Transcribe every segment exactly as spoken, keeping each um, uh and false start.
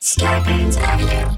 Scarpins Avenue.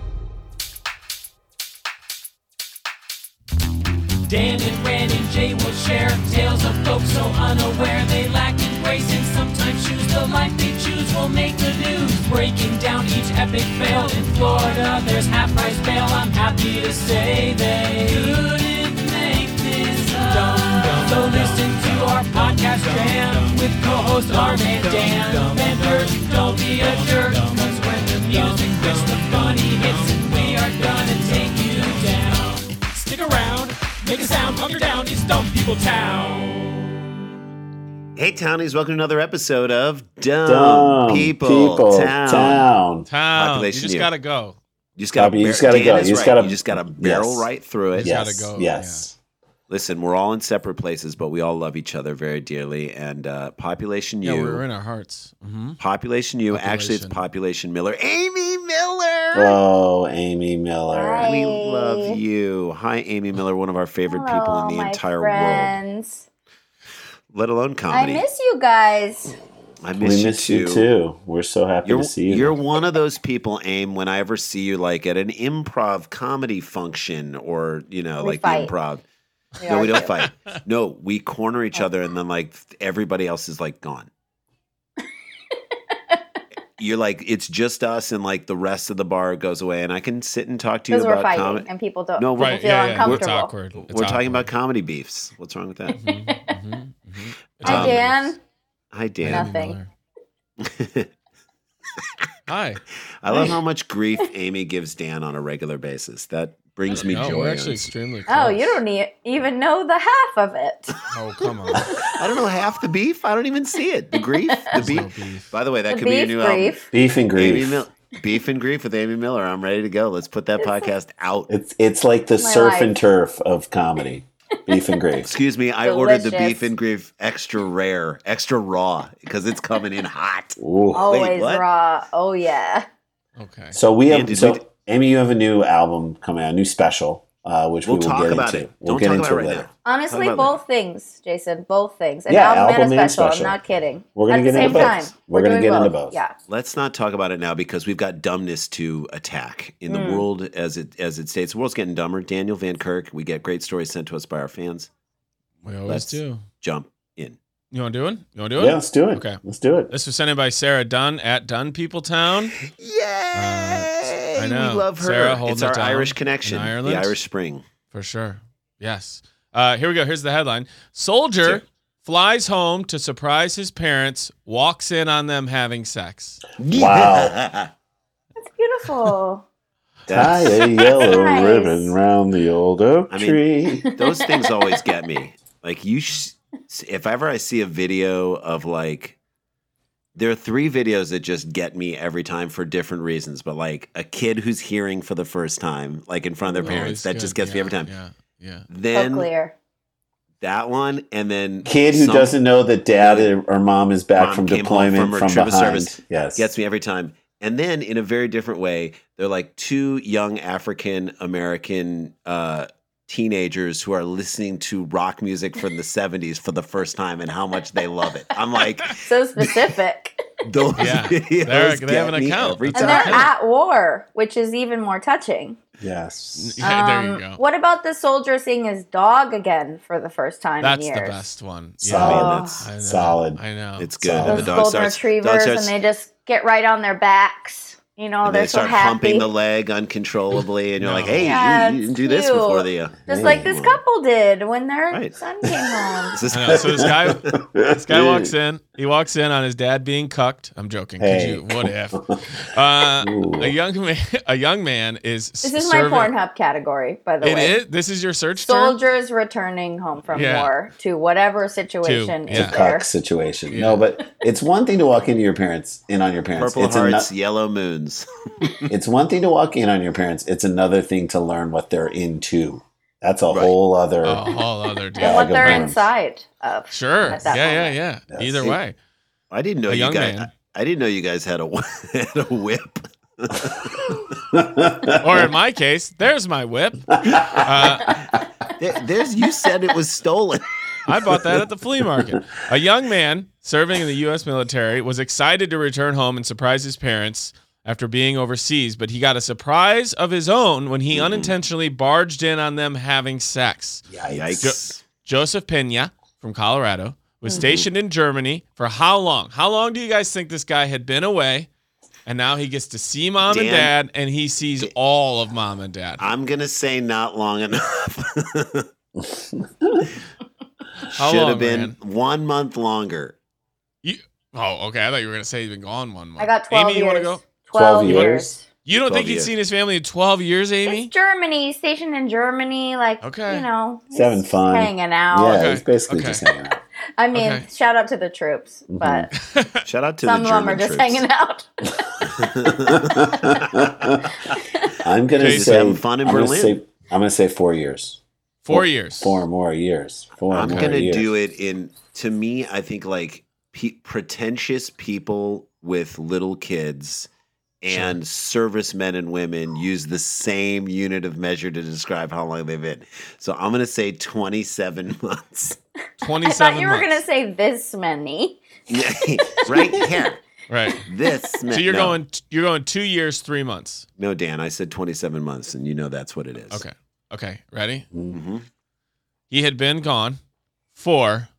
Dan and Ran and Jay will share tales of folks so unaware they lack in grace and sometimes choose the life they choose will make the news. Breaking down each epic fail in Florida, there's half price bail. I'm happy to say they couldn't make this up. So listen to our podcast jam with co-host Arm and Dan. Bender, don't be a jerk, cause when the music hits, the funny hits, and we are gonna take you down. Stick around. Make a sound, hunker down, it's Dumb People Town. Hey, Townies, welcome to another episode of Dumb, Dumb People, People Town. Town. Town. Population you just U. gotta go. You just gotta, You bar- just gotta Dan go. is You just right. gotta- You just gotta barrel Yes. right through it. You Yes. gotta go, Yes. Listen, we're all in separate places, but we all love each other very dearly. And uh, Population Yeah, U, we're in our hearts. Mm-hmm. Population U, actually it's Population. Population Miller. Amy Miller! Oh, Amy Miller. Hi. We love you. Hi, Amy Miller, one of our favorite people Hello, in the my entire world, friends. let alone I comedy. miss you guys. I We miss, miss you you too. We're so happy You're, to see you. you're one of those people, Aim, when I ever see you like at an improv comedy function or, you know, We like fight. the improv. We No, we don't argue. fight. No, we corner each other and then like everybody else is like gone. You're like, it's just us and like the rest of the bar goes away and I can sit and talk to you Because we're about fighting comedy. and people don't No, people right, feel yeah, yeah. It's uncomfortable. awkward. It's We're talking about awkward. comedy beefs. What's wrong with that? Mhm, mhm, mhm. It's Hi, Um, awkward. Dan. Hi, Dan. Nothing. Hi. I love how much grief Amy gives Dan on a regular basis. That brings me No, joy. we're actually extremely close. Oh, you don't e- even know the half of it. Oh, come on. I don't know half the beef. I don't even see it. The grief, the There's no beef. beef. By the way, that The could be your beef new album. grief. Beef and Amy grief. Mil- Beef and Grief with Amy Miller. I'm ready to go. Let's put that podcast out. It's it's like the My surf life. and turf of comedy. Beef and grief. Excuse me, I ordered the Delicious. Beef and Grief extra rare, extra raw, because it's coming in hot. Ooh. Always what? raw. Oh, yeah. Okay. So we Dan, have did so we- Amy, you have a new album coming out, a new special, uh, which We'll we will talk get about into. it. We'll Don't get talk into about it it right later. now. Honestly, Talk about both things, Jason. Both things. An Yeah, album, album and a and special. special. I'm not kidding. We're gonna At get the into same both. time. We're gonna doing get into both. Yeah. Let's not talk about it now because we've got dumbness to attack in the Mm. world as it as it states. The world's getting dumber. Daniel Van Kirk. We get great stories sent to us by our fans. We always Let's do. jump in. You want to do it? You want to do it? Yeah, let's do it. Okay. Let's do it. This was sent in by Sarah Dunn at Dunn People Town. Yay! I know. We love her. Sarah holding it's it our down Irish in connection. Ireland. The Irish Spring. For sure. Yes. Uh, here we go. Here's the headline. Soldier Sure. flies home to surprise his parents, walks in on them having sex. Wow. That's beautiful. Tie a yellow Nice. ribbon round the old oak I mean- tree. Those things always get me. Like you, sh- if ever I see a video of like, there are three videos that just get me every time for different reasons. But like a kid who's hearing for the first time, like in front of their parents, Always that just good. gets me Yeah, every time. Yeah. Yeah. So Then clear. that one, and then Kid who some- doesn't know that dad or mom is back Mom from came home deployment from her from, trip of behind. service. Yes. gets me every time. And then in a very different way, they're like two young African American uh, teenagers who are listening to rock music from the seventies for the first time and how much they love it. I'm like, So specific. those Yeah. videos They're- they get have an me account. every That's And time. they're at war, which is even more touching. Yes. Yeah, there you Um, go. What about the soldier seeing his dog again for the first time That's in the years? best one. Solid. Man, Oh. that's- I know. Solid. I know. It's good. Solid. And Those the dog golden starts, retrievers, dog starts and they just get right on their backs. You know, and they're they so start happy. humping the leg uncontrollably, and you're like, No. "Hey, Yeah, you, you didn't it's do this cute. before the." Uh, Just Hey. like this couple did when their Right. son came home. is this- I know. So this guy, this guy walks in. He walks in on his dad being cucked. I'm joking. Could Hey. you? What if? Uh, Ooh. a young man, a young man is. This is my Pornhub category, by the It way. is. This is your search term. Soldiers returning home from Yeah. war to whatever situation To- is yeah. there. Cuck situation. Yeah. No, but it's one thing to walk into your parents, in on your parents. Purple it's hearts, ano- yellow moons. It's one thing to walk in on your parents. It's another thing to learn what they're into. That's a Right. whole other. A whole other deal. Yeah, And what like a they're burn. inside of. Sure. At that Yeah, yeah, moment. yeah. Yes. Either It- way. I didn't know A you young guys. man. I didn't know you guys had a had a whip. Or in my case, there's my whip. Uh, There- There's you said it was stolen. I bought that at the flea market. A young man serving in the U S military was excited to return home and surprise his parents after being overseas, but he got a surprise of his own when he Mm-hmm. unintentionally barged in on them having sex. Yikes. Jo- Joseph Pena from Colorado was Mm-hmm. stationed in Germany for how long? How long do you guys think this guy had been away? And now he gets to see mom and Dan- dad, and he sees all of mom and dad. I'm going to say not long enough. How Should long, have been man? one month longer. You, oh, okay. I thought you were going to say he'd been gone one month. I got twelve Amy, you years. want to go? twelve, twelve years. years. You don't think twelve he'd years. seen his family in twelve years, Amy? It's Germany, stationed in Germany, like, Okay. you know. He's having he's fun. Hanging out. Yeah, Okay, he's basically okay. just hanging out. I mean, Okay. shout out to the troops, but Shout out to some the of them German are just troops. hanging out. I'm gonna Jason. say Having fun in I'm gonna Berlin. say I'm gonna say four years. Four years. Four more years. Four I'm more going to years. do it in, to me, I think like pe- pretentious people with little kids and servicemen and women use the same unit of measure to describe how long they've been. So I'm going to say twenty-seven months. I twenty-seven thought you were months. going to say this many. Yeah, right here. Right. This. So you're no. going you're going two years, three months. No, Dan, I said twenty-seven months, and you know that's what it is. Okay. Okay. Ready? hmm He had been gone for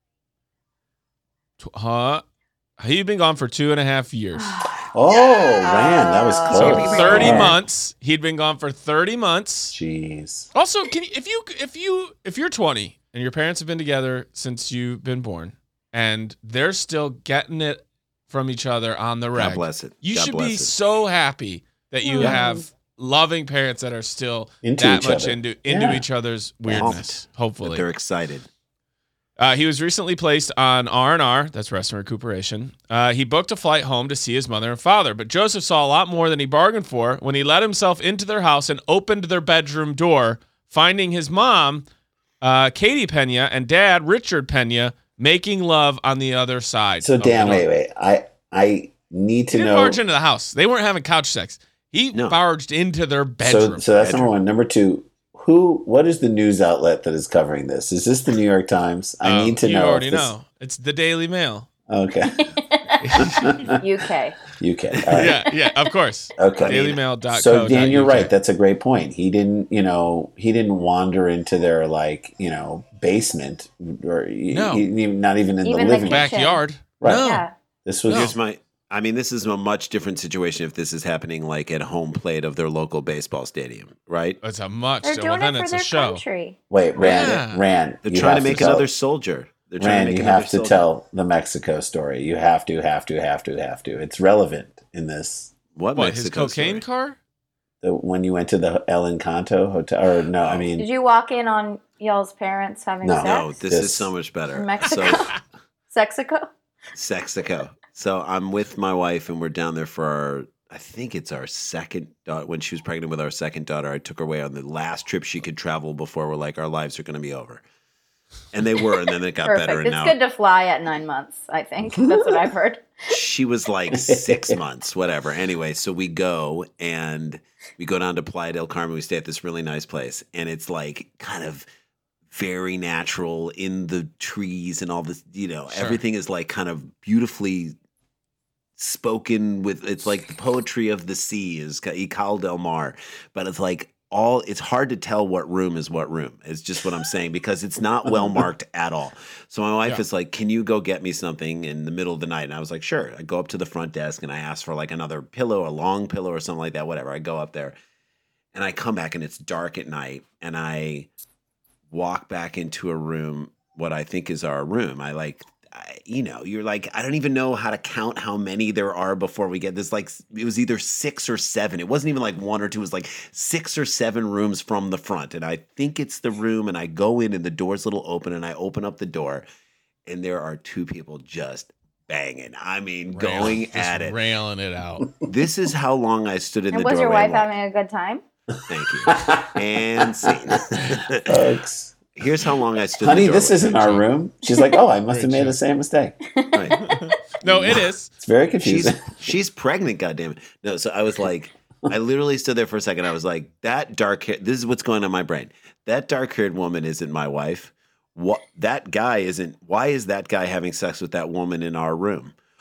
tw- huh? He'd been gone for two and a half years. Oh man, that was Oh. close. So Close. thirty Yeah. months. He'd been gone for thirty months. Jeez. Also, can you, if you if you if you're twenty and your parents have been together since you've been born and they're still getting it from each other on the reg, God bless it. you God should bless be it. so happy that you Yeah. have loving parents that are still Into that each much other. into into Yeah. each other's weirdness. That Hopefully, they're excited. uh, he was recently placed on R and R, that's rest and recuperation. Uh, he booked a flight home to see his mother and father, but Joseph saw a lot more than he bargained for when he let himself into their house and opened their bedroom door, finding his mom, uh, Katie Pena, and dad, Richard Pena, making love on the other side. So of Dan, the wait, door. wait. I I need He to didn't know. barge into the house. They weren't having couch sex. He No. barged into their So bedroom. so that's Bedroom. number one. Number two. Who? What is the news outlet that is covering this? Is this the New York Times? I Uh, need to you know. if already this- know. It's the Daily Mail. Okay. U K. U K. All right. Yeah, yeah, of course. Okay. dailymail dot co So Dan, you're dot U K. right. That's a great point. He didn't, you know, he didn't wander into their like, you know, basement or No. he, he- not even in Even the the living room. kitchen. Backyard. Right. No. Yeah. This was Here's my. I mean, this is a much different situation if this is happening like at home plate of their local baseball stadium, right? It's a much. They're well, doing then it for it's their a show. country. wait, Rand. Yeah. Rand. They're you trying to have make tell- another soldier. They're trying Rand, to make you another have to soldier. tell the Mexico story. You have to, have to, have to, have to. It's relevant in this. what, What, his Mexico cocaine story? car? The, when you went to the El Encanto hotel, or no, I mean, Did you walk in on y'all's parents having No. sex? No, this, This- is so much better. In Mexico? So, Sexico? Sexico. So I'm with my wife and we're down there for our, I think it's our second daughter. When she was pregnant with our second daughter, I took her away on the last trip she could travel before we're like, our lives are going to be over. And they were, and then it got Perfect. better. And It's now good to fly at nine months, I think. That's what I've heard. she was like six months, whatever. Anyway, so we go and we go down to Playa del Carmen. We stay at this really nice place. And it's like kind of very natural in the trees and all this, you know, Sure. everything is like kind of beautifully spoken with. It's like the poetry of the sea is Ical del Mar, but it's like all, it's hard to tell what room is what room. It's just what I'm saying because it's not well marked at all. So my wife Yeah. is like, can you go get me something in the middle of the night? And I was like, sure. I go up to the front desk and I ask for like another pillow, a long pillow or something like that, whatever. I go up there and I come back and it's dark at night and I walk back into a room, what I think is our room. I like, I, you know, you're like, I don't even know how to count how many there are before we get this. Like, it was either six or seven. It wasn't even like one or two. It was like six or seven rooms from the front. And I think it's the room. And I go in and the door's a little open and I open up the door and there are two people just banging. I mean, Railing- going just at it. Railing it out. This is how long I stood in And the was doorway. your wife and watched. having a good time? Thank you. And scene. folks. Here's how long I stood. Honey, in the this doorway. isn't our room. She's like, oh, I must have Great made the joke. same mistake. Right. No, it is. It's very She's confusing. she's pregnant. Goddammit. No, so I was like, I literally stood there for a second. I was like, that dark hair. This is what's going on in my brain. That dark haired woman isn't my wife. What? That guy isn't. Why is that guy having sex with that woman in our room?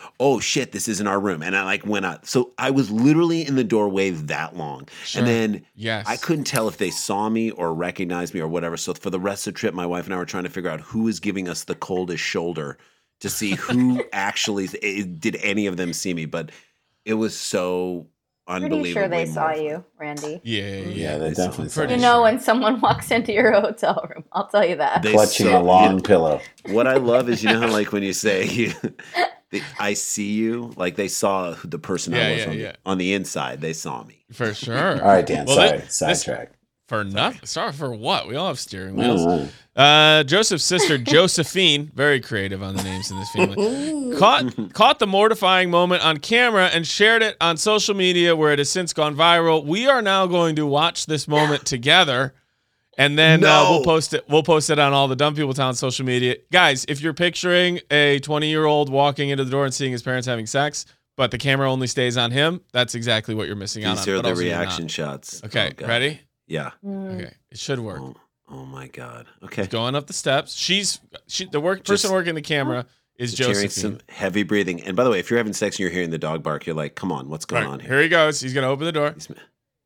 oh shit, this isn't our room. And I like went out. So I was literally in the doorway that long. Sure. And then Yes. I couldn't tell if they saw me or recognized me or whatever. So for the rest of the trip, my wife and I were trying to figure out who was giving us the coldest shoulder to see who actually did any of them see me. But it was so unbelievable. Pretty sure they saw you, Randy. Yeah, yeah, Yeah, they They saw definitely me. saw Pretty You you. know sure. when someone walks into your hotel room. I'll tell you that. They Clutching saw- a long pillow. What I love is, you know how like when you say, you, they, I see you, like they saw who the person Yeah, I was yeah, on, yeah. The, on the inside. They saw me. For sure. All right, Dan. Well, sorry, this- sidetrack. For nothing. Sorry for what? We all have steering I wheels. don't know. Uh, Joseph's sister Josephine, very creative on the names in this family, caught caught the mortifying moment on camera and shared it on social media, where it has since gone viral. We are now going to watch this moment together, and then uh, No. we'll post it. We'll post it on all the Dumb People Town social media. Guys, if you're picturing a twenty-year-old walking into the door and seeing his parents having sex, but the camera only stays on him, that's exactly what you're missing out These on. are but the also you're not. reaction shots. Okay, Oh, God. ready? Yeah. Mm. Okay, it should work. Oh, oh my God. Okay. He's going up the steps. She's she, the work person Just- working the camera is Just hearing Josephine. some heavy breathing. And by the way, if you're having sex and you're hearing the dog bark, you're like, come on, what's going Right, on here? here he goes. He's gonna open the door. He's-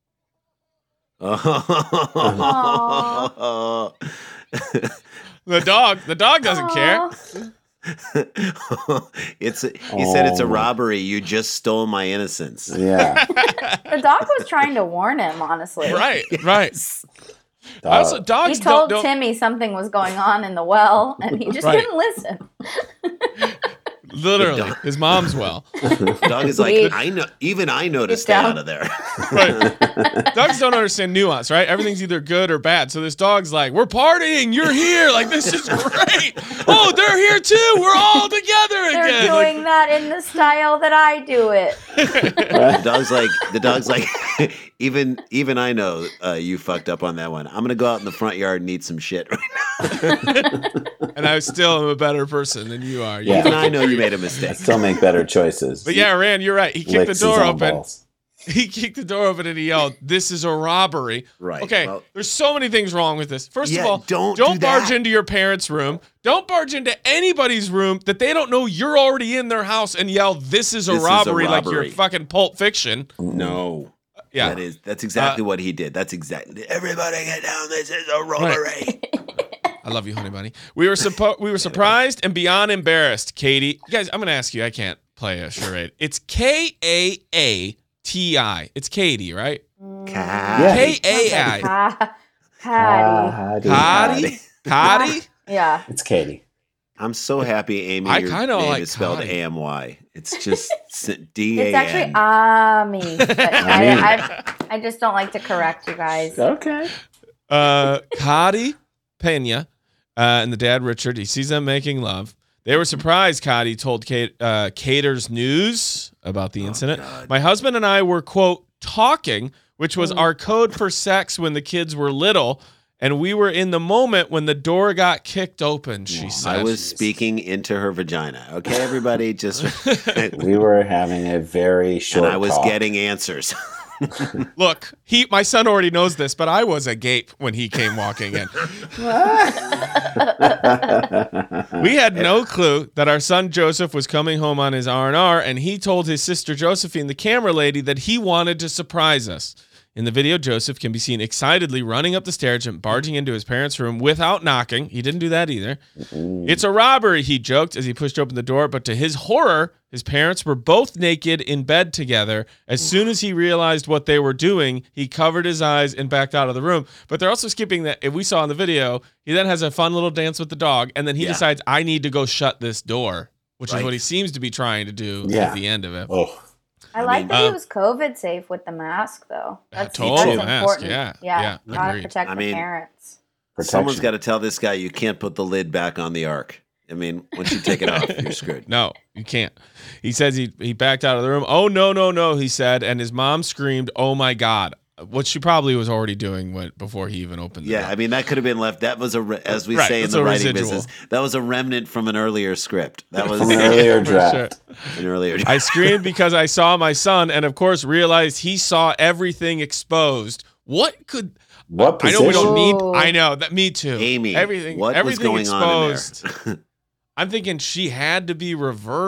Oh. The dog. The dog doesn't care. Aw. it's a, he said it's a Oh my- robbery. You just stole my innocence. Yeah. The dog was trying to warn him, honestly. Right. Right. Dog. Also, He dogs told don't. don't Timmy something was going on in the well, and he just Right. didn't listen. literally, The dog- his mom's well. Dog is like, Wait. I know. Even I know to Get stay down. out of there. Right. Dogs don't understand nuance, right? Everything's either good or bad. So this dog's like, "We're partying. You're here. Like this is great. Oh, they're here too. We're all together They're again." doing Like, that in the style that I do it. The dog's like, the dog's like, even even I know uh, you fucked up on that one. I'm gonna go out in the front yard and eat some shit. and I still am a better person than you are. You- Yeah. Even I know you made a I mistake. still make better choices. But yeah, Rand, you're right. He kicked Licks the his door own open. balls. He kicked the door open and he yelled, "This is a robbery." Right. Okay, Well- there's so many things wrong with this. First Yeah, of all, don't don't do barge that. into your parents' room. Don't barge into anybody's room that they don't know you're already in their house and yell, "This is a, This is a robbery," like robbery. you're fucking Pulp Fiction. No. Yeah. That is that's exactly Uh, what he did. That's exactly everybody get down. This is a robbery. I love you, honey bunny. We were suppo- we were surprised and beyond embarrassed, Katie. You guys, I'm gonna ask you. I can't play a charade. It's K A A T I. It's Katie, right? Yeah. K A I. Ha- Patty. Howdy. Kadi? Kadi? Yeah. It's Katie. I'm so happy, Amy. I your kinda name like is spelled Connie. A M Y. It's just s- D A N. It's actually Ami. But I, Ami. I, I just don't like to correct you guys. Okay. Uh, Kadi Pena uh, and the dad Richard. He sees them making love. They were surprised. Kadi told Kate, uh, Cater's News about the incident. God. My husband and I were quote talking, which was Mm. our code for sex when the kids were little, and we were in the moment when the door got kicked open. She said, I was speaking into her vagina. Okay, everybody, just We were having a very short and I was talk. getting answers. Look, he, my son already knows this, but I was agape when he came walking in. We had no clue that our son Joseph was coming home on his R and R, and he told his sister Josephine, the camera lady, that he wanted to surprise us. In the video, Joseph can be seen excitedly running up the stairs and barging into his parents' room without knocking. He didn't do that either. It's a robbery, he joked as he pushed open the door, but to his horror, his parents were both naked in bed together. As soon as he realized what they were doing, he covered his eyes and backed out of the room. But they're also skipping that. If we saw in the video, he then has a fun little dance with the dog, and then he Yeah. decides, I need to go shut this door, which is Right. what he seems to be trying to do Yeah. at the end of it. Oh, I I like mean, that uh, he was COVID safe with the mask, though. That's, total that's mask, important. yeah, Yeah. yeah, Gotta agreed. protect I the mean- parents. protection. Someone's got to tell this guy you can't put the lid back on the ark. I mean, once you take it off, you're screwed. No, you can't. He says he, he backed out of the room. Oh, no, no, no, he said. And his mom screamed, oh, my God, what she probably was already doing when, before he even opened the Yeah, door. I mean that could have been left. That was a, re- as we Right, say in it's the a writing residual. business, that was a remnant from an earlier script. That was From an earlier For draft. sure. an earlier. I screamed because I saw my son and, of course, realized he saw everything exposed. What could... What I position? know we don't need... Ooh. I know, that. Me too. Amy, everything, what was everything going exposed. on in there? I'm thinking she had to be reversed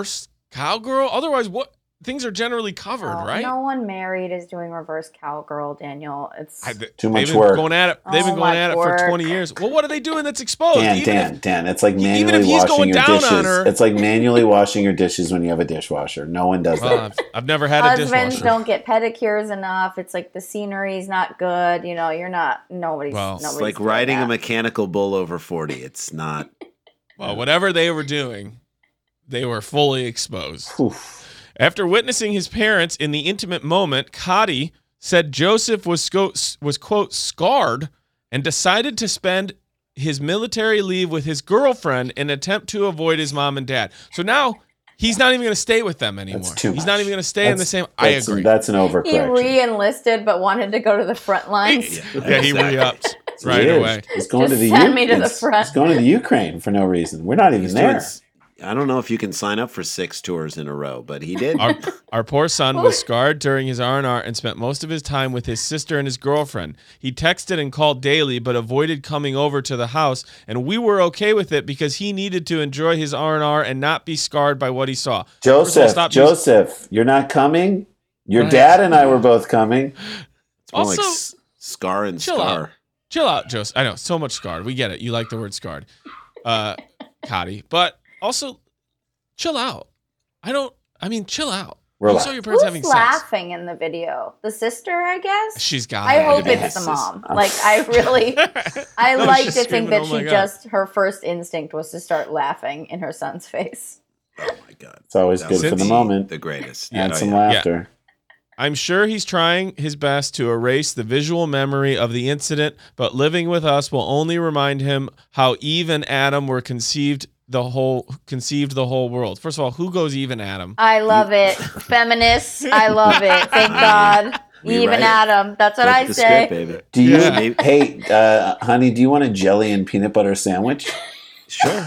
cowgirl? Otherwise, what things are generally covered, Oh, right? No one married is doing reverse cowgirl, Daniel. It's I, th- Too much they've been work. Going at it. They've been Oh, going much at it work. for twenty years. Well, what are they doing that's exposed? Dan, Even Dan, if- Dan. It's like even manually if he's washing going your down on dishes. her- It's like manually washing your dishes when you have a dishwasher. No one does Well, that. I've, I've never had a husbands dishwasher. don't get pedicures enough. It's like the scenery's not good. You know, you're not. Nobody's. Well, it's nobody's It's like doing riding that. a mechanical bull over forty. It's not. Well, whatever they were doing, they were fully exposed. Oof. After witnessing his parents in the intimate moment, Cotty said Joseph was, sco- was, quote, scarred and decided to spend his military leave with his girlfriend in an attempt to avoid his mom and dad. So now he's not even going to stay with them anymore. That's too He's much. not even going to stay in the That's- same. I That's, agree. that's an He overcorrection. re-enlisted, but wanted to go to the front lines. yeah, he re-upped right He is. away. He's going Just to the send U- me to the he's- front. He's going to the Ukraine for no reason. We're not even He's doing there. s- I don't know if you can sign up for six tours in a row, but he did. Our, our poor son was scarred during his R and R and spent most of his time with his sister and his girlfriend. He texted and called daily, but avoided coming over to the house, and we were okay with it because he needed to enjoy his R and R and not be scarred by what he saw. First of all, Joseph, stop using- Joseph, you're not coming? Your Right. dad and I were both coming. It's more like Also, s- scar and chill scar. out. Chill out, Joseph. I know, so much scarred. We get it. You like the word scarred, uh, Cotty. But also, chill out. I don't, I mean, chill out. You Relax. saw your parents Who's having sex. laughing in the video? The sister, I guess. She's got I it. hope be it's the his mom. sister. Like I really, I No, like she's to think screaming, that "Oh she my God." just her first instinct was to start laughing in her son's face. Oh my god, It's always That good was for the Since- moment. the greatest. Add Oh, some yeah. laughter. I'm sure he's trying his best to erase the visual memory of the incident, but living with us will only remind him how Eve and Adam were conceived the whole conceived the whole world. First of all, who goes Eve and Adam? I love it, feminists. I love it. Thank God. We Even write it. Adam. That's what Flip I the say. script, baby. Do you, Yeah. Maybe- hey, uh, honey, do you want a jelly and peanut butter sandwich? Sure.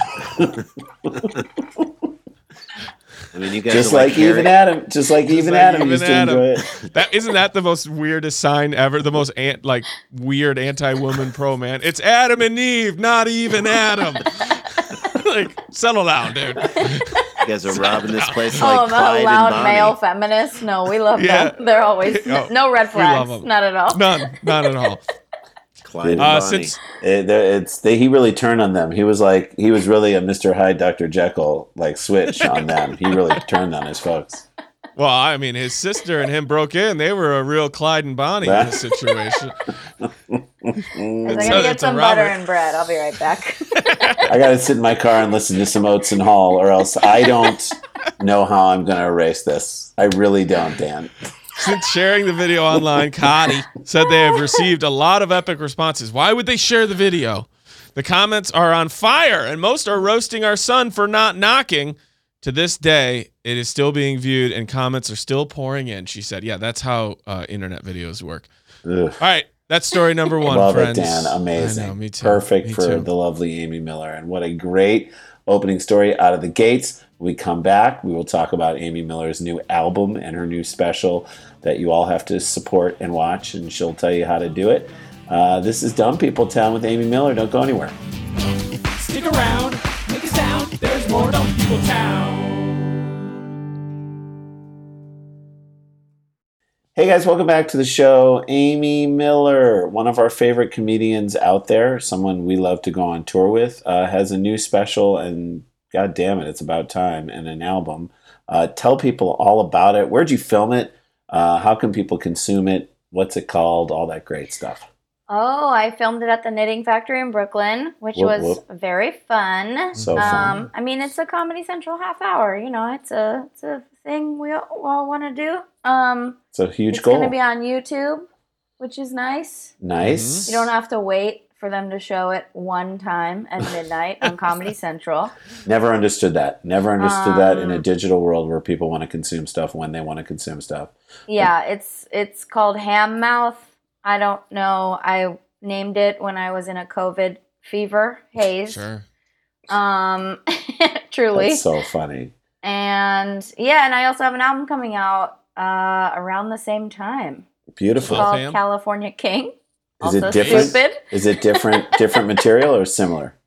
I mean, you guys Just are like Harry- even Adam, just like even like Adam even used Adam. to enjoy it. That isn't that the most weirdest sign ever? The most ant, like weird anti-woman pro man. It's Adam and Eve, not Eve and Adam. Like, settle down, dude. You guys are robbing this place Oh, like I'm Clyde a and loud Bonnie. male feminist. No, we love Yeah. them. They're always Oh, no red we love flags. them. Not at all. None, not at all. Clyde and Uh, Bonnie. since It, there- it's they, he really turned on them. He was like he was really a Mister Hyde, Doctor Jekyll like switch on them. He really turned on his folks. well, I mean, his sister and him broke in. They were a real Clyde and Bonnie in this situation. I'm So gonna it's get a some Robert. butter and bread. I'll be right back. I got to sit in my car and listen to some Oates and Hall, or else I don't know how I'm going to erase this. I really don't, Dan. Since sharing the video online, Cotty said they have received a lot of epic responses. Why would they share the video? The comments are on fire, and most are roasting our son for not knocking. To this day, it is still being viewed, and comments are still pouring in. She said, "Yeah, that's how uh, internet videos work." Ugh. All right, that's story number one, Love friends. it, Dan. Amazing. I know, me too. Perfect Me for too. the lovely Amy Miller. And what a great opening story out of the gates. When we come back, we will talk about Amy Miller's new album and her new special that you all have to support and watch, and she'll tell you how to do it. Uh, this is Dumb People Town with Amy Miller. Don't go anywhere. Stick around, make a sound. There's more Dumb People Town. Hey guys, welcome back to the show. Amy Miller, one of our favorite comedians out there, someone we love to go on tour with, uh, has a new special, and god damn it, it's about time, and an album. Uh, tell people all about it. Where'd you film it? Uh, how can people consume it? What's it called? All that great stuff. Oh, I filmed it at the Knitting Factory in Brooklyn, which Whoop, was whoop. very fun. So fun. Um, I mean, it's a Comedy Central half hour. You know, it's a it's a thing we all, all want to do. Um, It's a huge it's goal. going to be on YouTube, which is nice. Nice. You don't have to wait for them to show it one time at midnight on Comedy Central. Never understood that. Never understood that in a Um, digital world where people want to consume stuff when they want to consume stuff. Yeah, it's it's called Ham Mouth. I don't know. I named it when I was in a COVID fever haze. Sure. Um, truly. That's so funny. And yeah, and I also have an album coming out uh, around the same time. Beautiful. Well, Called Ham? California King. Is it Also different? stupid. Is it different different material or similar?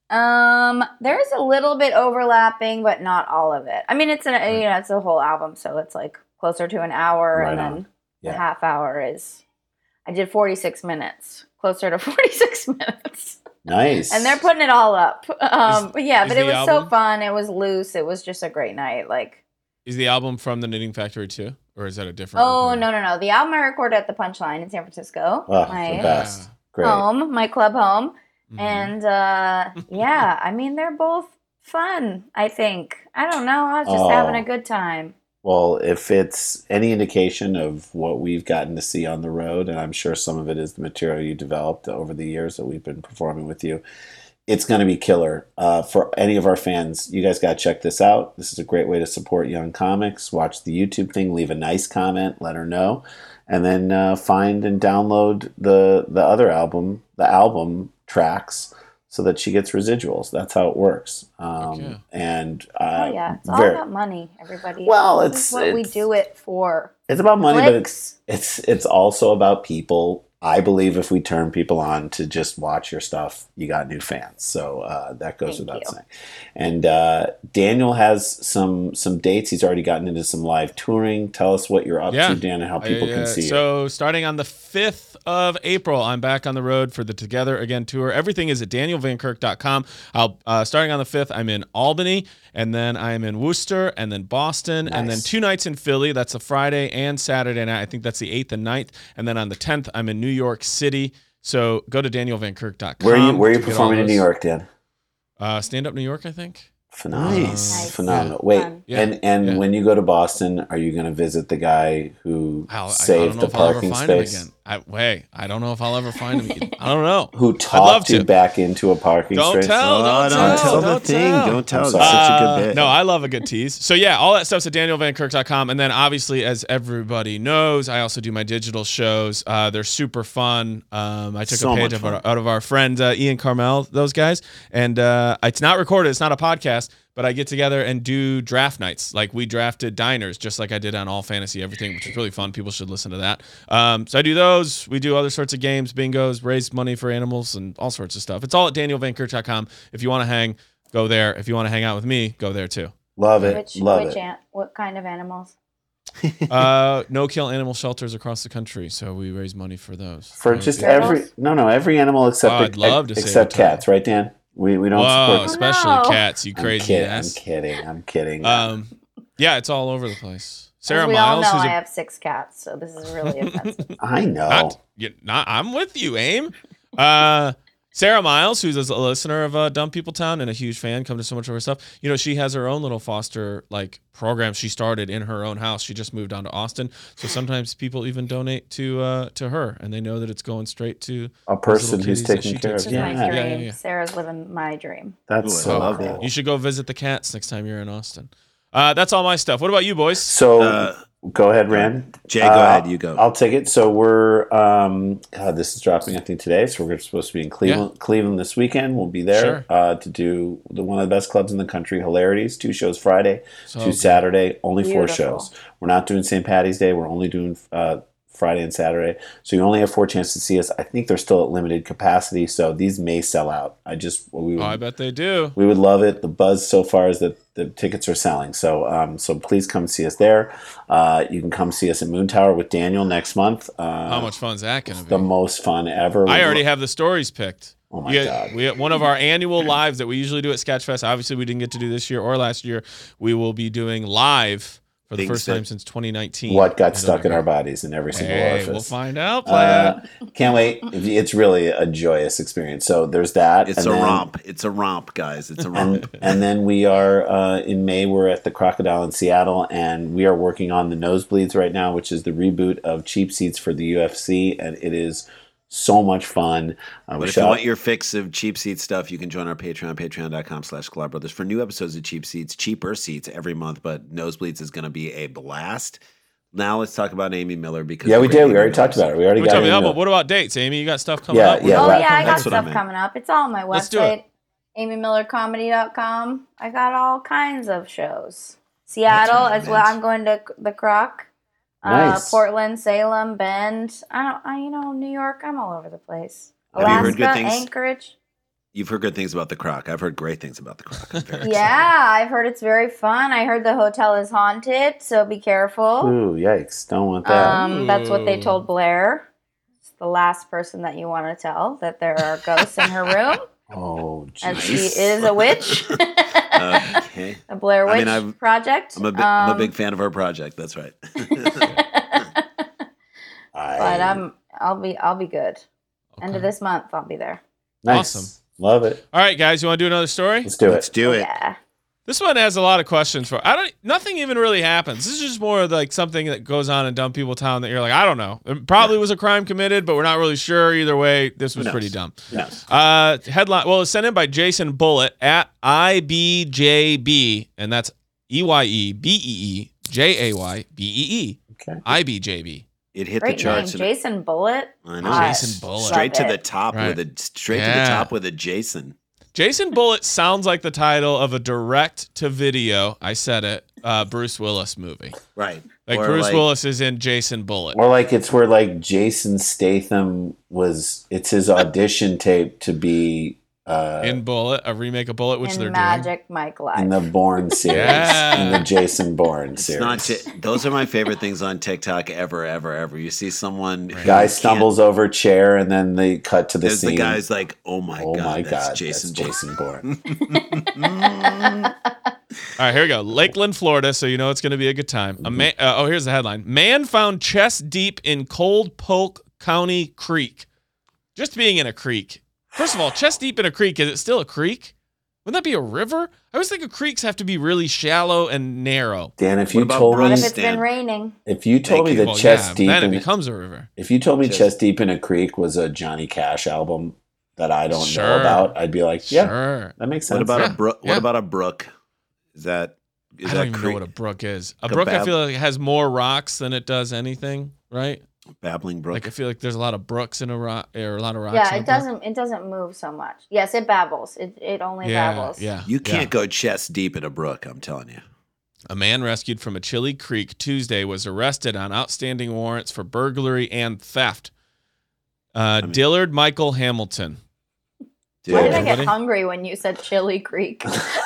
Um, there's a little bit overlapping, but not all of it. I mean, it's an you know it's a whole album, so it's like closer to an hour, Right and then on. the Yeah. half hour is. I did forty-six minutes, closer to forty-six minutes, Nice. and they're putting it all up. Um, Is- but yeah, is but it the was so album- fun. It was loose. It was just a great night. Like, Is the album from the Knitting Factory too, or is that a different? oh recording? no no no, the album I recorded at the Punchline in San Francisco, Oh, my the best. Great. home, my club home. Mhm. And uh, yeah, I mean, they're both fun, I think. I don't know. I was just Oh. having a good time. Well, if it's any indication of what we've gotten to see on the road, and I'm sure some of it is the material you developed over the years that we've been performing with you, it's going to be killer. Uh, for any of our fans, you guys got to check this out. This is a great way to support young comics. Watch the YouTube thing, leave a nice comment, let her know, and then uh, find and download the the other album, the album tracks, so that she gets residuals. That's how it works. Um, Okay. And Oh uh, yeah, it's all very- about money, everybody. Well, This it's- is what we it's- do it for. it's about money, but Clicks. it's it's it's also about people. I believe if we turn people on to just watch your stuff, you got new fans. So uh, that goes Thank without you. saying. And uh, Daniel has some some dates. He's already gotten into some live touring. Tell us what you're up Yeah. to, Dan, and how people I, can uh, see you. So starting on the fifth of April, I'm back on the road for the Together Again tour. Everything is at daniel van kirk dot com. I'll uh, starting on the fifth, I'm in Albany, and then I'm in Worcester, and then Boston, and then Nice. two nights in Philly. That's a Friday and Saturday night. I think that's the eighth and ninth. And then on the tenth, I'm in New York City. So go to daniel van kirk dot com. Where are you where are you to get all performing in those. New York, Dan? Uh, Stand Up New York, I think. Phenomenal. Nice. Nice. Phenomenal. Yeah. Wait, Fun. Yeah. and and Yeah. when you go to Boston, are you going to visit the guy who I'll, I, I don't saved know the if I'll ever parking find space? him again. I, wait, I don't know if I'll ever find him again. I don't know. Who love talked you to. back into a parking Don't space? tell. Oh, don't don't tell, tell the don't thing. tell. Don't tell. I'm It's sorry. such a Uh, good bit. No, I love a good tease. So yeah, all that stuff's at daniel van kirk dot com. And then obviously, as everybody knows, I also do my digital shows. Uh, they're super fun. Um, I took So a page much of our, fun. out of our friend uh, Ian Carmel, those guys. And uh, it's not recorded. It's not a podcast. But I get together and do draft nights. Like we drafted diners, just like I did on All Fantasy Everything, which is really fun. People should listen to that. Um, so I do those. We do other sorts of games, bingos, raise money for animals, and all sorts of stuff. It's all at daniel van kirk dot com. If you want to hang, go there. If you want to hang out with me, go there too. Love it. Which Love which it. an- what kind of animals? uh, no kill animal shelters across the country, so we raise money for those. For So just yeah. every no no every animal except Oh, I'd love to save except a turtle. cats, right, Dan? We we don't Whoa, support. especially Oh, no. cats, you I'm crazy kidding. I'm ass. kidding. I'm kidding. Um, yeah, it's all over the place. Sarah As we all Miles, know, who's I a have six cats, so this is really offensive. I know. Not, you, not, I'm with you, Aim. Uh, Sarah Miles, who's a listener of uh, Dumb People Town and a huge fan, come to so much of her stuff. You know, she has her own little foster like program she started in her own house. She just moved down to Austin, so sometimes people even donate to uh, to her, and they know that it's going straight to. A person little who's kitties that taking she care takes of. This is care my of. Yeah, dream. yeah, yeah. Sarah's living my dream. that's Ooh, I so love cool. it. You should go visit the cats next time you're in Austin. Uh, that's all my stuff. What about you, boys? So Uh, go ahead, Rand. Jay, go Uh, ahead. You go. I'll take it. So we're um, God, this is dropping I think today. So we're supposed to be in Cleveland. Cleveland this weekend. We'll be there Sure. uh, to do the one of the best clubs in the country, Hilarities. Two shows Friday, So two good. Saturday. Only four Beautiful. shows. We're not doing Saint Patty's Day. We're only doing uh, Friday and Saturday. So you only have four chances to see us. I think they're still at limited capacity, so these may sell out. I just we would, Oh, I bet they do. we would love it. The buzz so far is that the tickets are selling. So um, so please come see us there. Uh, you can come see us at Moon Tower with Daniel next month. Uh, How much fun is that going to be? the most fun ever. I already have the stories picked. Oh my We- God. We one of our annual lives that we usually do at Sketchfest. Obviously, we didn't get to do this year or last year. We will be doing live for the Things first that- time since twenty nineteen. What got It'll stuck be in our great. bodies in every single Hey, orifice. we'll find out, player. Uh, can't wait. It's really a joyous experience. So there's that. It's and a then- romp. It's a romp, guys. It's a romp. And, and then we are uh, in May. We're at the Crocodile in Seattle, and we are working on the Nosebleeds right now, which is the reboot of Cheap Seats for the U F C, and it is so much fun. Uh, we But if you shot- want your fix of cheap seat stuff, you can join our Patreon, patreon.com slash Collab Brothers for new episodes of Cheap Seats, cheaper seats every month, but Nosebleeds is going to be a blast. Now let's talk about Amy Miller because yeah, we did. We already talked about it. We already We got talking it. about, into- but what about dates, Amy? You got stuff coming Yeah, up? yeah. oh well, yeah, I got that's what I stuff meant. coming up. It's all on my Let's do website, it. amy miller comedy dot com. I got all kinds of shows. Seattle what I as well. meant. I'm going to the Croc. Nice. Uh, Portland, Salem, Bend. I don't. I, you know, New York. I'm all over the place. Have you heard Alaska, good things? Anchorage. You've heard good things about the Croc. I've heard great things about the Croc. I'm very Yeah, I've heard it's very fun. I heard the hotel is haunted, so be careful. Ooh, yikes! Don't want that. Um, that's what they Ooh. told Blair. It's the last person that you want to tell that there are ghosts in her room, oh, and jeez. she is a witch. excited. Okay. A Blair I Witch mean, I've- Project. I'm a, bi- I'm a Um, big fan of our project. That's right. I- but um, I'll be I'll be good. End Okay. of this month, I'll be there. nice. Awesome. Love it. All right, guys, you want to do another story? Let's do Let's it. do it. Yeah. This one has a lot of questions for. I don't. Nothing even really happens. This is just more of like something that goes on in Dumb People Town that you're like, I don't know. It probably was a crime committed, but we're not really sure. Either way, this was Who knows? pretty dumb. Yes. Uh, headline. Well, it's sent in by Jason Bullitt at I B J B, and that's E Y E B E E J A Y B E E Okay. I B J B. It hit Great the name, charts. and- Jason Bullitt. I know. Gosh, Jason Bullitt. Straight to love the it. top Right. with a straight to Yeah. the top with a Jason. Jason Bullitt sounds like the title of a direct-to-video. I said it. Uh, Bruce Willis movie. Right. Like Or Bruce like- Willis is in Jason Bullitt. Or like it's where like Jason Statham was. It's his audition tape to be uh, in Bullet, a remake of Bullet, which in they're Magic Mike Live. in the Bourne series, Yeah. in the Jason Bourne It's series. not. J- those are my favorite things on TikTok ever, ever, ever. You see someone who Guy can't- stumbles over a chair and then they cut to the There's scene. the guy's like, oh my oh god, my that's god, Jason. that's Bourne. Jason Bourne. All right, here we go. Lakeland, Florida, so you know it's going to be a good time. A man, uh, oh, here's the headline. Man found chest deep in Cold Polk County Creek. Just being in a creek. First of all, chest deep in a creek, is it still a creek? Wouldn't that be a river? I always think of creeks have to be really shallow and narrow. Dan, if What you about told What me, if it's Stan? been raining? if you told Thank me you. that Well, chest yeah, deep then it in, becomes a river. if you told me Chest- chest deep in a creek was a Johnny Cash album that I don't Sure. know about, I'd be like, yeah, Sure. that makes sense. What about Yeah, a brook? yeah. What about a brook? Is that is I that don't even know creek? what a brook is. A Like a brook, I bab- feel like it has more rocks than it does anything, right? babbling brook? Like I feel like there's a lot of brooks in a rock, or a lot of rocks. Yeah, in a it brook. doesn't it doesn't move so much. Yes, it babbles. It it only Yeah, babbles. yeah. you yeah. can't go chest deep in a brook. I'm telling you. A man rescued from a chilly creek Tuesday was arrested on outstanding warrants for burglary and theft. Uh, mean- Dillard Michael Hamilton. Dude, Why did I Everybody? get hungry when you said Chili Creek?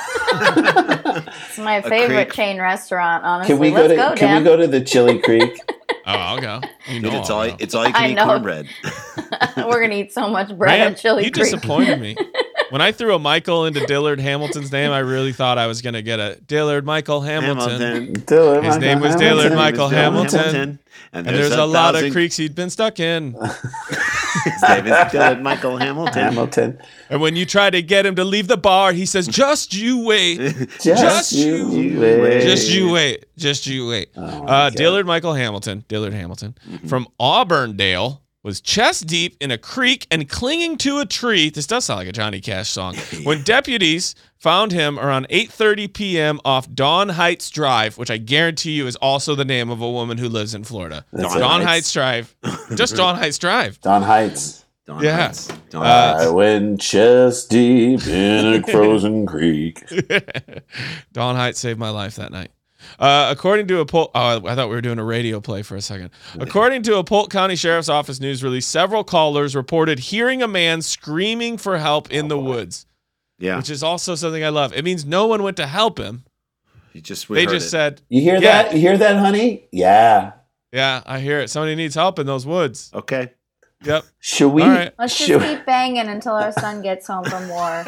It's my favorite creek. chain restaurant, honestly. Can we go Let's to go, Can Dan. we go to the Chili Creek? Oh, I'll go. You Dude, know it's I'll all go. it's all you can I eat know. cornbread. We're gonna eat so much bread Man, at Chili you Creek. disappointed me. When I threw a Michael into Dillard Hamilton's name, I really thought I was going to get a Dillard Michael Hamilton. Hamilton. Dillard His Michael name was Hamilton. Dillard Michael His name is Hamilton. Hamilton. And, And there's a, lot of thousand- creeks he'd been stuck in. His name is Dillard Michael Hamilton. Hamilton. And when you try to get him to leave the bar, he says, just you wait. Just, Just you you wait. wait. Just you wait. Just you wait. Oh, my Uh, God. Dillard Michael Hamilton, Dillard Hamilton, from Auburndale, was chest deep in a creek and clinging to a tree. This does sound like a Johnny Cash song. When deputies found him around eight thirty p.m. off Dawn Heights Drive, which I guarantee you is also the name of a woman who lives in Florida. That's Dawn, it. Heights Drive. Just Dawn Heights Drive. Don Heights. Don Yeah. Heights. Don Uh, Heights. I went chest deep in a frozen creek. Dawn Heights saved my life that night. Uh, according to a Polk, oh, I thought we were doing a radio play for a second. According to a Polk County Sheriff's Office news release, several callers reported hearing a man screaming for help in the woods, Yeah. which is also something I love. It means no one went to help him. You just we They heard just it. said, You hear Yeah. that? You hear that, honey? Yeah. "Yeah, I hear it. Somebody needs help in those woods." Okay. Yep. Should we? All right. Let's just should, keep banging until our son gets home from war.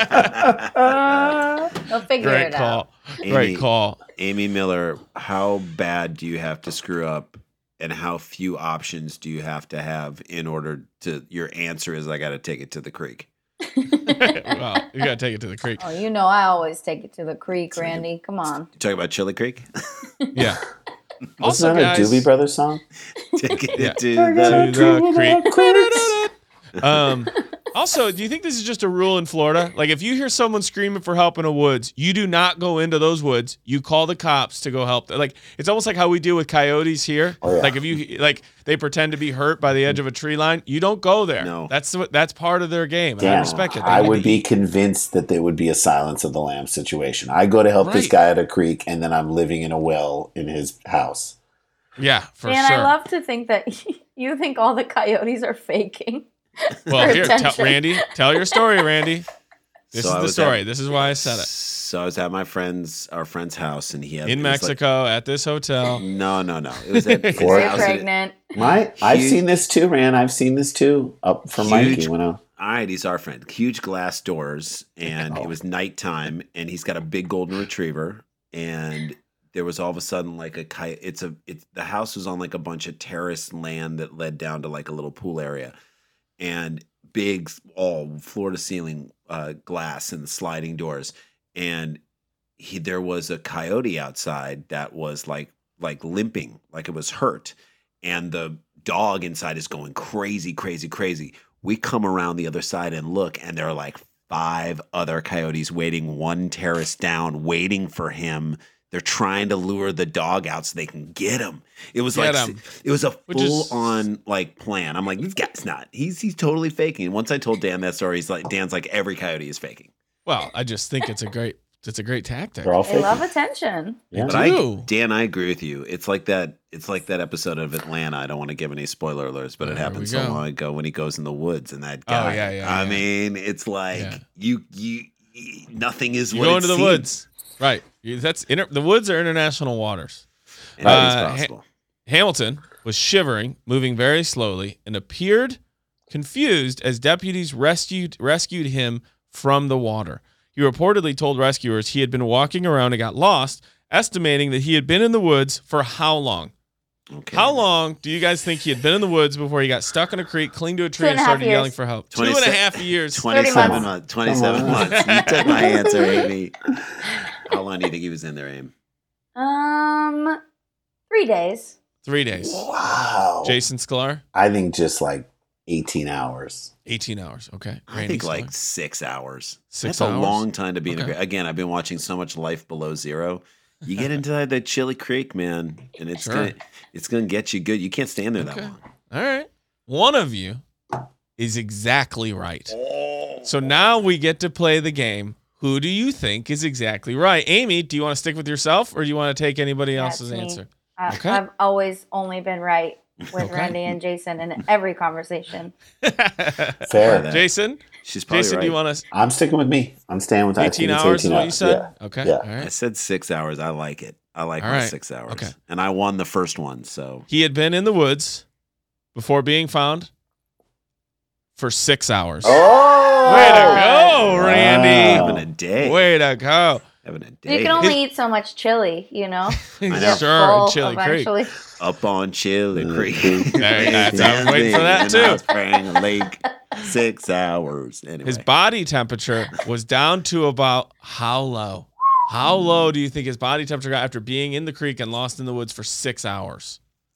He'll figure Great it call. out. Great Amy, call. Amy Miller, how bad do you have to screw up and how few options do you have to have in order to your answer is I got to take it to the creek. Well, you gotta take it to the creek. Oh, you know I always take it to the creek, Randy. Come on. You talking about Chili Creek? Yeah. Wasn't Also, that guys, a Doobie Brothers song? take it Yeah. to to the the creek. Um, also, do you think this is just a rule in Florida? Like, if you hear someone screaming for help in a woods, you do not go into those woods. You call the cops to go help. Like, it's almost like how we do with coyotes here. Oh, yeah. Like, if you like, they pretend to be hurt by the edge of a tree line. You don't go there. No. That's what. That's part of their game. And I Damn, respect it. They I need would to be eat. convinced that there would be a Silence of the Lambs situation. I go to help this Right. guy at a creek, and then I'm living in a well in his house. Yeah, for Dan, sure. I love to think that you think all the coyotes are faking. Well, For here, tell, attention. Randy, tell your story, Randy. This So I is the was story. at- this is why I said it. So I was at my friend's, our friend's house, and he had In it was like- Mexico, at this hotel. no, no, no. It was at his Very house. and it- pregnant. My, I've Huge- seen this too, Ran. I've seen this too. Up from Huge- Mikey when I. All right, he's our friend. Huge glass doors, and Oh. it was nighttime, and he's got a big golden retriever, and there was all of a sudden like a coy- it's a it's the house was on like a bunch of terraced land that led down to like a little pool area, and big all floor to ceiling uh, glass and the sliding doors, and he there was a coyote outside that was like like limping, like it was hurt, and the dog inside is going crazy, crazy, crazy. We come around the other side and look, and there are like five other coyotes waiting one terrace down, waiting for him. They're trying to lure the dog out so they can get him. It was Get like him. it was a Which is- full on like plan. I'm like, this guy's not. He's he's totally faking. And once I told Dan that story, he's like, Dan's like, every coyote is faking. Well, I just think it's a great it's a great tactic. They're all They fake. love attention. Yeah. But I, do. Dan, I agree with you. It's like that. It's like that episode of Atlanta. I don't want to give any spoiler alerts, but it There we happened so go. long ago when he goes in the woods and that Oh, guy. yeah, yeah, I yeah. mean, it's like Yeah. you, you, you, nothing is You what go it into the seems. woods. Right. You- That's inter- the woods are international waters. Anything's Uh, possible. Hamilton was shivering, moving very slowly, and appeared confused as deputies rescued rescued him from the water. He reportedly told rescuers he had been walking around and got lost, estimating that he had been in the woods for how long? Okay. How long do you guys think he had been in the woods before he got stuck in a creek, clinged to a tree, Two and and a half started yelling years. for help? Two and a twenty-seven half years. Twenty-seven months. months. Twenty-seven Come on. months. You took my answer, Amy. How long do you think he was in there, Amy? Um, three days. Three days. Wow. Jason Sklar, I think just like eighteen hours. eighteen hours. Okay. I Randy think like Sklar. six hours. Six That's hours? a long time to be in a Okay. creek. Again, I've been watching so much Life Below Zero. You get into that, that chilly creek, man, and it's Sure. gonna it's gonna get you good. You can't stand there that Okay. long. All right. One of you is exactly right. So now we get to play the game. Who do you think is exactly right? Amy, do you want to stick with yourself or do you want to take anybody Yeah, else's it's me. answer? I, Okay. I've always only been right with Okay. Randy and Jason in every conversation. Fair. that. Jason, She's probably Jason, right. do you want to I'm sticking with me. I'm staying with I think eighteen it's hours is eighteen what you said? Yeah. Okay. Yeah. All I right. said six hours. I like it. I like All my right. six hours. Okay. And I won the first one, so He had been in the woods before being found for six hours. Oh, Way to go, Randy. Wow. having a day. Way to go. Having a You day. can only eat so much chili, you know? You know. get Sure, full Chili Creek. eventually. Up on Chili Mm. Creek. There, that's- I was waiting for that, And too. I was spraying a lake. Six hours. Anyway. His body temperature was down to about how low? How low do you think his body temperature got after being in the creek and lost in the woods for six hours?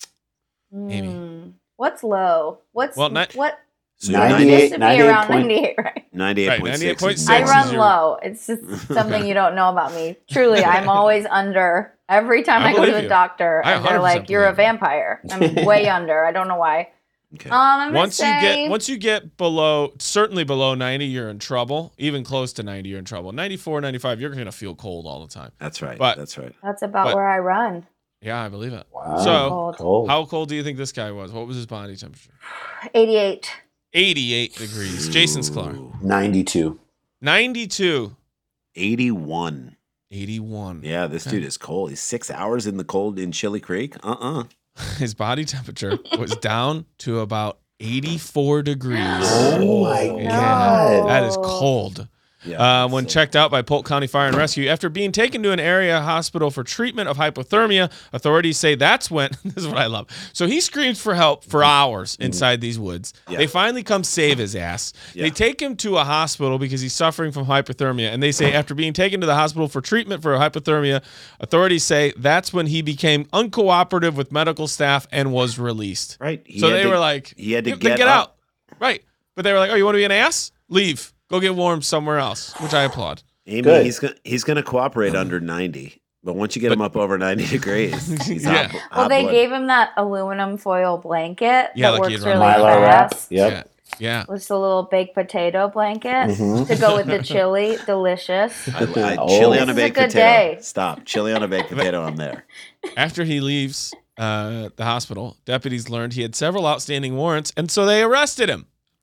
Amy. Mm, what's low? What's Well, ni- what? So ninety-eight Used to be around point- ninety-eight, right? ninety-eight point six. Right, is I Six normal. run is your- low. It's just something you don't know about me. Truly, I'm always under. Every time I I, go to believe the you. doctor, I and they're one hundred like, percent "You're a believe you. vampire." I'm way under. I don't know why. Okay. Um, I'm gonna Once you say get once you get below, certainly below ninety, you're in trouble. Even close to ninety, you're in trouble. ninety-four, ninety-five, you're going to feel cold all the time. That's right. But- That's right. that's about but- where I run. Yeah, I believe it. Wow. So, Cold. Cold. how cold do you think this guy was? What was his body temperature? eighty-eight. eighty-eight degrees. Jason Sklar. Ooh. ninety-two. ninety-two. eighty-one. eighty-one. Yeah, this Okay. dude is cold. He's six hours in the cold in Chili Creek. Uh-uh. His body temperature was down to about eighty-four degrees. Oh my Yeah, God. that is cold. Yeah. Uh, when so- checked out by Polk County Fire and Rescue, after being taken to an area hospital for treatment of hypothermia, authorities say that's when, this is what I love. So he screams for help for hours inside these woods. Yeah. They finally come save his ass. They Yeah. take him to a hospital because he's suffering from hypothermia. And they say after being taken to the hospital for treatment for hypothermia, authorities say that's when he became uncooperative with medical staff and was released. Right. He so had they to- were like, he had to "Then get get up." out. Right. But they were like, oh, you want to be an ass? Leave. Go get warm somewhere else, which I applaud. Amy, Good. he's gonna he's gonna cooperate under ninety. But once you get him up over ninety degrees, he's Yeah. hot, Well, hot they blood. gave him that aluminum foil blanket Yeah, that like works you'd really run Mylar wrap. fast. Yep. Yeah. Yeah. With the little baked potato blanket Mhm. to go with the chili. Delicious. I, I, Oh. chili on This a is a baked good potato. day. Stop. Chili on a baked potato. I'm there. After he leaves uh, the hospital, deputies learned he had several outstanding warrants, and so they arrested him.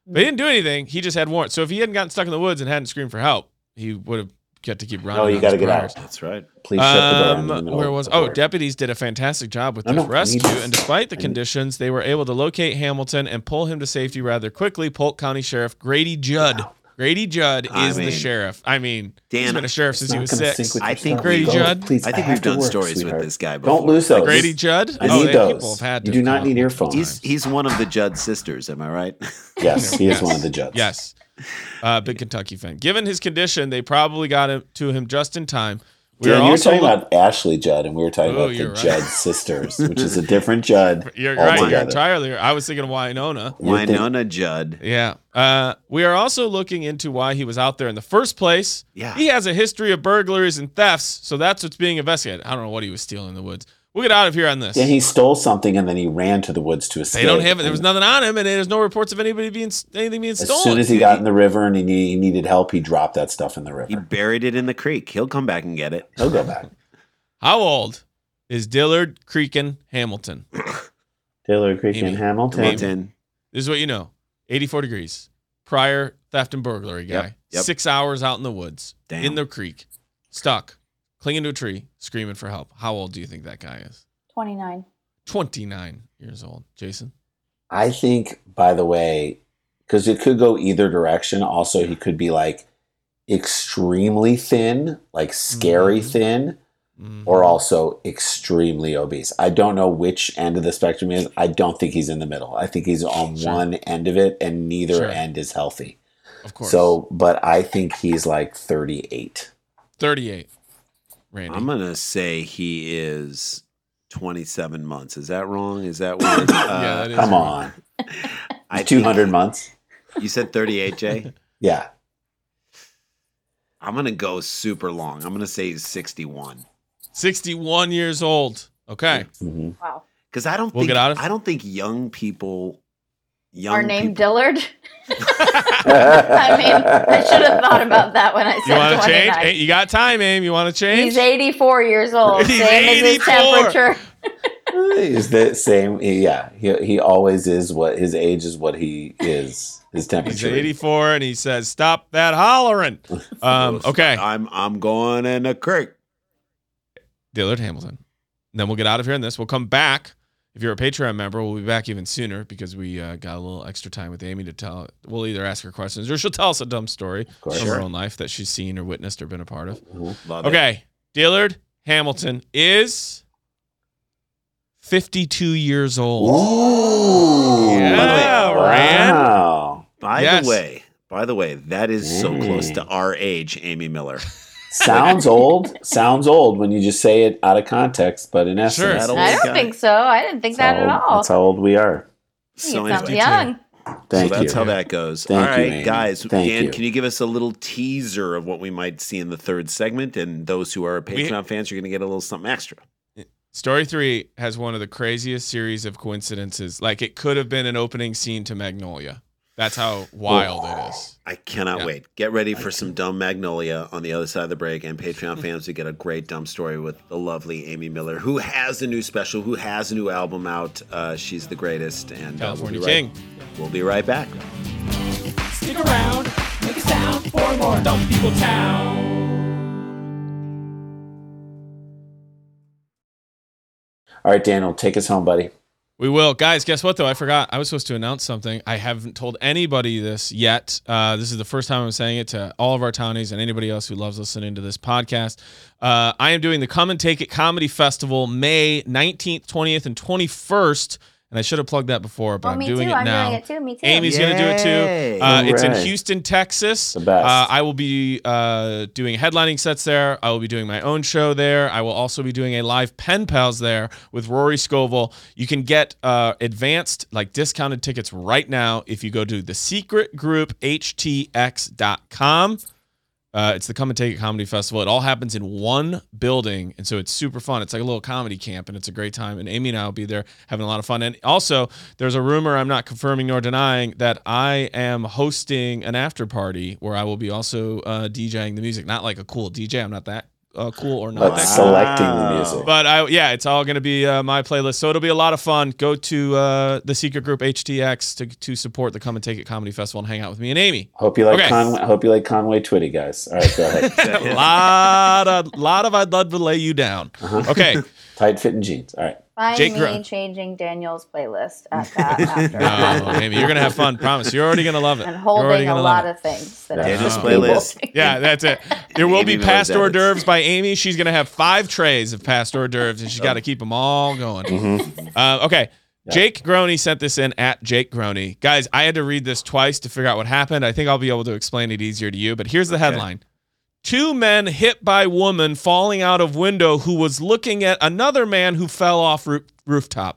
But he didn't do anything. He just had warrants. So if he hadn't gotten stuck in the woods and hadn't screamed for help, he would have got to keep running. No, you got to get out. That's right. Please shut the door. Um, in the middle where of was? the Oh, door. deputies did a fantastic job with No, this no, rescue, we need- and despite the I need- conditions, they were able to locate Hamilton and pull him to safety rather quickly. Polk County Sheriff Grady Judd. Wow. Grady Judd I is mean, the sheriff. I mean, he's Dan, been a sheriff It's since he not was gonna six. sync with I your think stuff. Grady we- Judd? Please, I think have we've to done work, stories sweetheart. with this guy before. Don't lose those. Grady Judd. I oh, need they, those. people have had You to do not call need him earphones. He's times. he's one of the Judd sisters. Am I right? Yes, he is Yes. one of the Judds. Yes. Uh, big Kentucky fan. Given his condition, they probably got him to him just in time. We Dan, are you were also talking look- about Ashley Judd, and we were talking Oh, about the you're right. Judd sisters, which is a different Judd. You're right. You're altogether. entirely. I was thinking of Winona. You think- Winona Judd. Yeah. Uh, we are also looking into why he was out there in the first place. Yeah. He has a history of burglaries and thefts, so that's what's being investigated. I don't know what he was stealing in the woods. We'll get out of here on this. And he stole something, and then he ran to the woods to escape. They don't have it. There was And nothing on him, and there's no reports of anybody being anything being As stolen. soon as he got in the river and he need- he needed help, he dropped that stuff in the He river. buried it in the creek. He'll come back and get it. He'll go back. How old is Dillard Creakin Hamilton? Taylor Creek Amy. and Hamilton. Hamilton. This is what you know. eighty-four degrees. Prior theft and burglary guy. Yep, yep. Six hours out in the woods. Damn. In the creek. Stuck. Clinging to a tree. Screaming for help. How old do you think that guy is? twenty-nine. twenty-nine years old. Jason? I think, by the way, because it could go either direction. Also, he could be like extremely thin, like scary Mhm. thin, Mhm. or also extremely obese. I don't know which end of the spectrum he is. I don't think he's in the middle. I think he's on Sure. one end of it, and neither Sure. end is healthy. Of course. So, but I think he's like thirty-eight. thirty-eight. Randy. I'm gonna say he is twenty-seven months. Is that wrong? Is that weird? Yeah, Uh, that is Come wrong. on, I two hundred think- months. You said thirty-eight, Jay. Yeah, I'm gonna go super long. I'm gonna say he's sixty-one sixty-one years old. Okay. hmm Wow. because I don't We'll think get out of- I don't think young people. Young Our name people, Dillard. I mean, I should have thought about that when I You said want to change? twenty-nine. Hey, you got time, Aim. You want to change? He's eighty-four years old. He's Same as his eighty-four. temperature. He's the same. he- Yeah, he he always is what his age is. What he is. His He's temperature. eighty-four, and he says, "Stop that hollering." Um, okay. I'm I'm going in a creek. Dillard Hamilton. Then we'll get out of here in this. We'll come back. If you're a Patreon member, we'll be back even sooner because we uh, got a little extra time with Amy to tell. We'll either ask her questions or she'll tell us a dumb story course. from Sure. her own life that she's seen or witnessed or been a part of. Love it. Okay. Dillard Hamilton is fifty-two years old. Ooh. Yeah, Rand. Wow. By Yes. the way, by the way, that is so Mm. close to our age, Amy Miller. Sounds old. Sounds old when you just say it out of context, but in essence, Sure. That old I don't guy. think so. I didn't think that's that how at old- all. That's how old we are. I think So it sounds anyway, young. Thank so that's you. how that goes. Thank All you, right, Amy. guys. Thank Dan, you. can you give us a little teaser of what we might see in the third segment? And those who are Patreon fans are going to get a little something extra. Story three has one of the craziest series of coincidences. Like it could have been an opening scene to Magnolia. That's how wild it is. I cannot Yeah. wait. Get ready for some dumb Magnolia on the other side of the break. And Patreon fans, we get a great dumb story with the lovely Amy Miller, who has a new special, who has a new album out. Uh, she's the greatest. And uh, California we'll be right- King. We'll be right back. Stick around, make a sound for more Dumb People Town. All right, Daniel, take us home, buddy. We will. Guys, guess what, though? I forgot. I was supposed to announce something. I haven't told anybody this yet. Uh, this is the first time I'm saying it to all of our townies and anybody else who loves listening to this podcast. Uh, I am doing the Come and Take It Comedy Festival May nineteenth, twentieth, and twenty-first. And I should have plugged that before, but Oh, I'm me doing too. it I'm now. doing it too. Me too. Amy's going to do it Yay. too. Uh, it's in Alright. Houston, Texas. The best. Uh, I will be uh, doing headlining sets there. I will be doing my own show there. I will also be doing a live Pen Pals there with Rory Scovel. You can get uh, advanced, like discounted tickets right now if you go to the secret group h t x dot com. Uh, it's the Come and Take It Comedy Festival. It all happens in one building, and so it's super fun. It's like a little comedy camp, and it's a great time. And Amy and I will be there having a lot of fun. And also, there's a rumor I'm not confirming nor denying that I am hosting an after party where I will be also uh, DJing the music. Not like a cool D J. I'm not that uh, cool or not. But that cool. selecting the music. But I, yeah, it's all going to be uh, my playlist, so it'll be a lot of fun. Go to uh, the secret group H T X to to support the Come and Take It Comedy Festival and hang out with me and Amy. Hope you like Okay. Conway. Hope you like Conway Twitty, guys. All right, go ahead. A lot of, lot of I'd love to lay you down. Uh-huh. Okay. Tight fitting jeans. All right. Find Jake me Gro- changing Daniel's playlist at that after. No, Amy, you're gonna have fun. Promise. You're already gonna love it. And You're already holding a gonna lot love it. of things. That Yeah, are just people. playlist. Yeah, that's it. There will be Amy past Miller's hors edits. d'oeuvres by Amy. She's gonna have five trays of past hors d'oeuvres, and she's got to keep them all going. Mm-hmm. Uh, okay. Jake Groney sent this in at Jake Groney. Guys, I had to read this twice to figure out what happened. I think I'll be able to explain it easier to you, but here's the headline. Two men hit by woman falling out of window who was looking at another man who fell off roo- rooftop.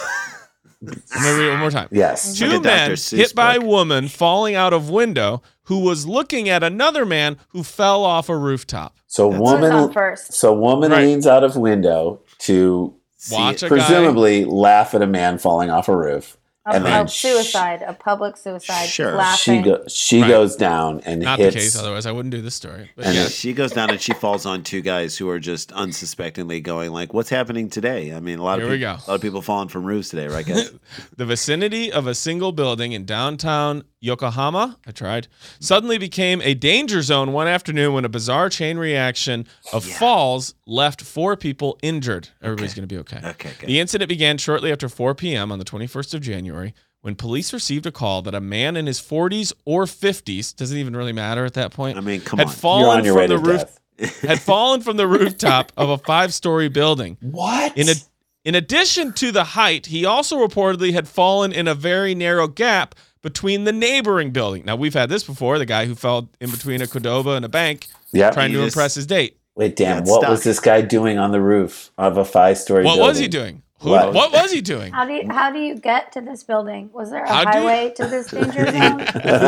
I'm gonna read it one more time. Yes. Two Like a men Doctor Seuss hit by book. woman falling out of window who was looking at another man who fell off a rooftop. So Who's on woman. first? So woman Right. leans out of window to Watch a guy. presumably laugh at a man falling off a roof, A, and a then sh- suicide, a public suicide. Sure. Laughing. she go, she Right. goes down and Not hits. the case, otherwise I wouldn't do this story. But And yeah. then- She goes down and she falls on two guys who are just unsuspectingly going like, "What's happening today?" I mean, a lot Here of we people, go. a lot of people falling from roofs today, right, guys? The vicinity of a single building in downtown Yokohama, I tried, suddenly became a danger zone one afternoon when a bizarre chain reaction of falls left four people injured. Everybody's going to be okay. Okay, good. The incident began shortly after four p.m. on the twenty-first of January when police received a call that a man in his forties or fifties, doesn't even really matter at that point, I mean, come had on. You're fallen on your from way the to roof death. had fallen from the rooftop of a five-story building. What? In a, in addition to the height, he also reportedly had fallen in a very narrow gap between the neighboring building. Now, we've had this before, the guy who fell in between a Qdoba and a bank yeah. trying He to just- impress his date. Wait, damn. got What stuck. was this guy doing on the roof of a five-story What building? was he doing? Who, What? what was he doing? How do you how do you get to this building? Was there a How do you- highway to this danger zone?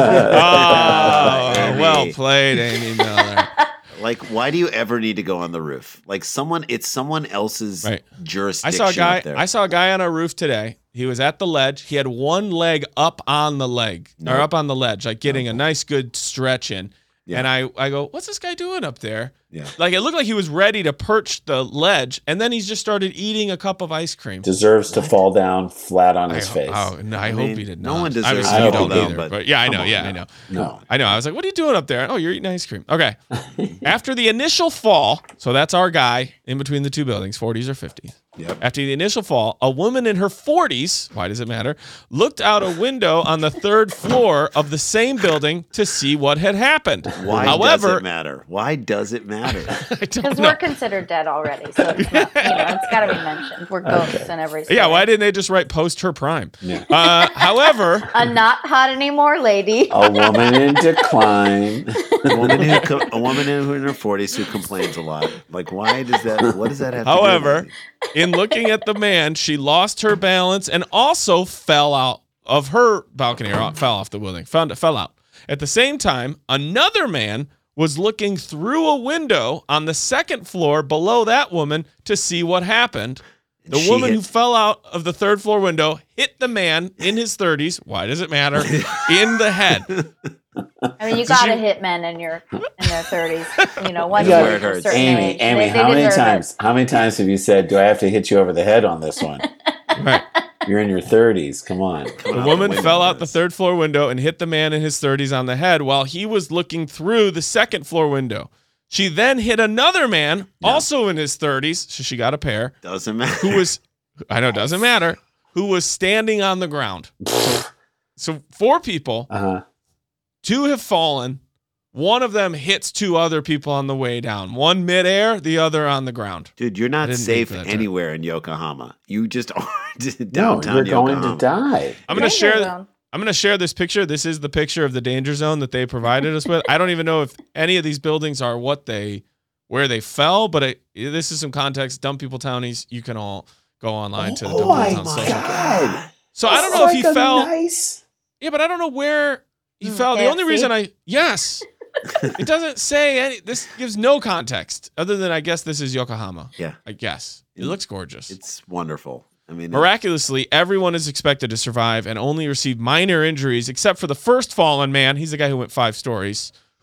Oh, Amy. well played, Amy Miller. Like, why do you ever need to go on the roof? Like, someone, it's someone else's Right. I jurisdiction. saw a guy. up there. I saw a guy on a roof today. He was at the ledge. He had one leg up on the leg or Nope. up on the ledge, like getting a nice good stretch in. Yeah. And I, I go, what's this guy doing up there? Yeah. Like it looked like he was ready to perch the ledge, and then he's just started eating a cup of ice cream. Deserves to fall down flat on I, his ho- face. oh, no, I, I hope mean, he did no not. one deserves Obviously, to you fall don't down, either, but but yeah, I come know. on Yeah, now. I know. No. I know. I was like, what are you doing up there? Oh, you're eating ice cream. Okay. After the initial fall, so that's our guy in between the two buildings, forties or fifties. Yep. After the initial fall, a woman in her forties, why does it matter, looked out a window on the third floor of the same building to see what had happened. Why However, does it matter? Why does it matter? I don't Because know. we're considered dead already, so it's, not, you know, it's got to be mentioned. We're ghosts in every story. Yeah, why didn't they just write post her prime? Yeah. Uh, however, A not hot anymore lady. A woman in decline. a woman who co- a woman who in her forties who complains a lot. Like, why does that? What does that have? however, to do with in looking at the man, she lost her balance and also fell out of her balcony or fell off the building, fell, fell out. At the same time, another man was looking through a window on the second floor below that woman to see what happened. The She woman hit- who fell out of the third floor window hit the man in his thirties. Why does it matter? In the head. I mean, you So got to she- hit men in your in their thirties. You know, once You you're gotta- Where it a hurts. certain Amy, age, Amy, they, they how many deserve it. times? How many times have you said, "Do I have to hit you over the head on this one"? Right. You're in your thirties. Come on. Coming The out woman window fell with out the this. third floor window and hit the man in his thirties on the head while he was looking through the second floor window. She then hit another man, also in his thirties, so she got a pair, Doesn't matter. who was, I know, doesn't matter, who was standing on the ground. So, so four people, Uh huh. two have fallen. One of them hits two other people on the way down. One midair, the other on the ground. Dude, you're I not didn't think safe for that term. anywhere in Yokohama. You just are No, downtown you're going Yokohama. to die. I'm gonna Danger share. zone. I'm going to share this picture. This is the picture of the danger zone that they provided us with. I don't even know if any of these buildings are what they, where they fell, but it, this is some context. Dumb People Townies, you can all go online to the Oh Dumb my People Town social. God. So I don't It's know if he like a fell. Nice. Yeah, but I don't know where he Mm, fell. The K F only C? reason I, yes, it doesn't say any, this gives no context other than I guess this is Yokohama. Yeah, I guess. It looks gorgeous. it's wonderful. I mean, Miraculously, everyone is expected to survive and only receive minor injuries, except for the first fallen man. He's the guy who went five stories,